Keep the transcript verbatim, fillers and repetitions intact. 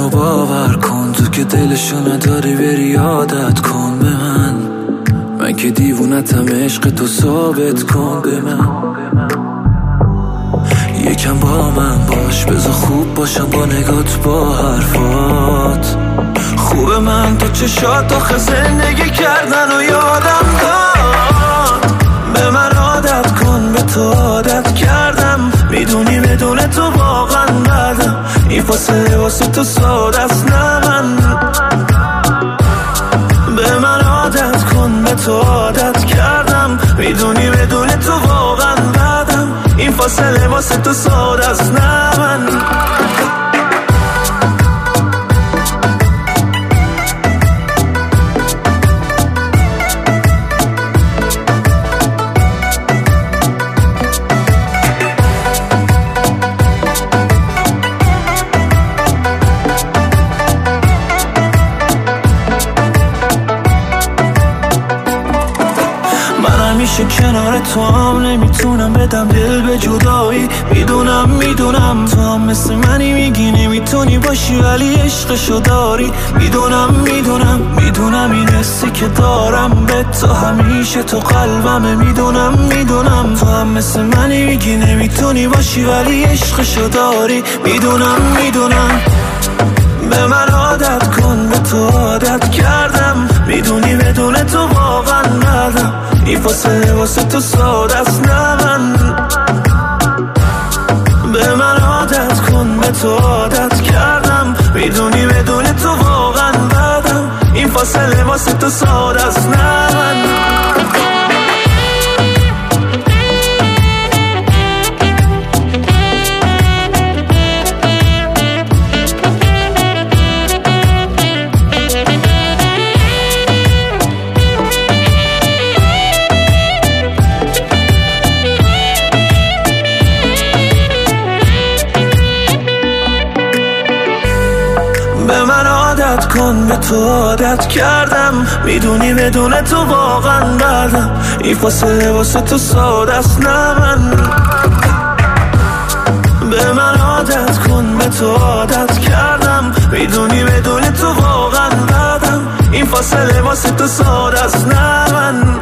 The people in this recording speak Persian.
منو باور کن، تو که دلشو نداری بری عادت کن به من. من که دیوونتم، عشق تو ثابت کن به من. یکم با من باش، بذار خوب باشم با نگات با حرفات. خوبه من تو چشات آخه زندگی کردن و یادم داد. به من عادت کن، به تو عادت کردم. میدونی بدون تو واقعا بدم، این فاصله واسه تو ساده است نه من. به من عادت کن، به تو عادت کردم. میدونی بدون تو واقعا بدم، این فاصله واسه تو ساده است نه من. همیشه کنار تو هم نمیتونم بدم دل به جدایی. میدونم میدونم تو هم مثل منی، میگی نمیتونی باشی ولی عشقشو داری. میدونم میدونم میدونم این حسی که دارم به تو همیشه تو قلبمه. میدونم میدونم تو هم مثل منی، میگی نمیتونی باشی ولی عشقشو داری. میدونم میدونم به من عادت کن، به تو عادت کردم. میدونی بدون تو واقعا ندم، این فاصله واسه تو ساده است نه من. به من عادت کن، به تو عادت کردم. میدونی بدون تو واقعا بدم، این فاصله واسه تو ساده است نه من. به من عادت کن، به تو عادت کردم. میدونی بدون تو واقعا بدم، این فاصله واسه تو ساده است نه من. به من عادت کن، به تو عادت کردم. میدونی بدون تو واقعا بدم، این فاصله واسه تو ساده است نه من.